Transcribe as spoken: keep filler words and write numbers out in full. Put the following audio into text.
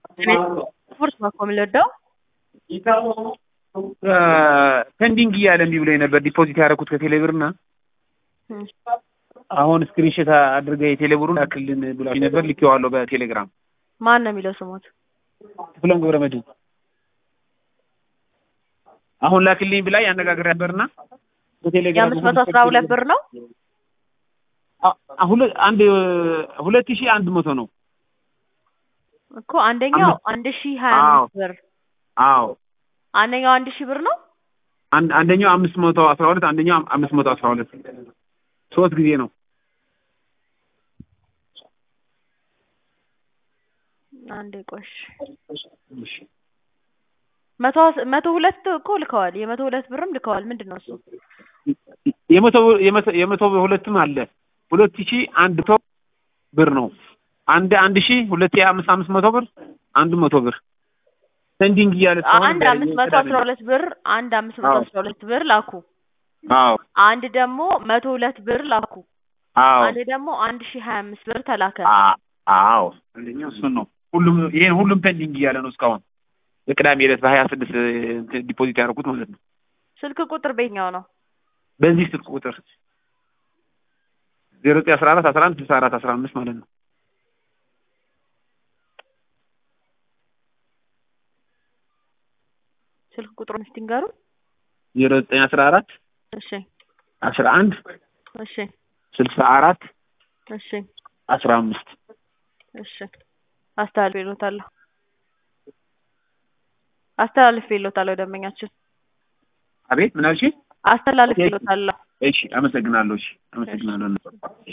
ስፖርት ነው እኮ የምንወደው። ፔንዲንግ እያለ እምቢ ብሎኝ ነበር ዲፖዚት ያደረኩት ከቴሌብርና አሁን ስክሪንሾት አድርገህ የቴሌብሩን አክልን ብሎኝ ነበር ልኬዋለሁ በቴሌግራም። ማን ነው የሚለው ስሞት? ፍሎም ገብረመድህን አሁን ላክልኝ ብላ ያነጋግር ነበርና በቴሌግራም የአምስት መቶ አስራ ሁለት ብር ነው። አሁን አንድ ሁለት ሺህ አንድ መቶ ነው እኮ አንደኛው አንድ ሺህ ሀያ አምስት ብር። አዎ አንደኛው አንድ ሺህ ብር ነው። አንድ አንደኛው አምስት መቶ አስራ ሁለት አንደኛው አምስት መቶ አስራ ሁለት ሶስት ጊዜ ነው። አንዴ ቆሽ መቶ መቶ ሁለት እኮ ልከዋል። የመቶ ሁለት ብርም ልከዋል። ምንድነው እሱ? የመቶ የመቶ ሁለትም አለ። ሁለት ሺህ አንድ መቶ ብር ነው። አንድ አንድ ሺህ ሁለት ሺህ አምስት አምስት መቶ ብር አንድ መቶ ብር ፔንዲንግ እያለ አንድ አምስት መቶ አስራ ሁለት ብር አንድ አምስት መቶ አስራ ሁለት ብር ላኩ። አዎ አንድ ደግሞ መቶ ሁለት ብር ላኩ። አዎ አንድ ደግሞ አንድ ሺህ ሀያ አምስት ብር ተላከ። አዎ አንደኛው እሱ ነው። ሁሉም ይሄን ሁሉም ፔንዲንግ እያለ ነው እስካሁን በቅዳሜ ዕለት በሀያ ስድስት ዲፖዚት ያደረኩት ማለት ነው። ስልክ ቁጥር በየትኛው ነው? በዚህ ስልክ ቁጥር ዜሮ ዘጠኝ አስራ አራት አስራ አንድ ስልሳ አራት አስራ አምስት ማለት ነው። ስልክ ቁጥሩን እስቲ ንገሩ። ዜሮ ዘጠኝ አስራ አራት እሺ አስራ አንድ እሺ ስልሳ አራት እሺ አስራ አምስት እሺ አስተላልፌልዎታለሁ አስተላልፌልዎታለሁ ደንበኛችን። አቤት ምን አልሽኝ? አስተላልፌልዎታለሁ። እሺ አመሰግናለሁ። እሺ አመሰግናለሁ።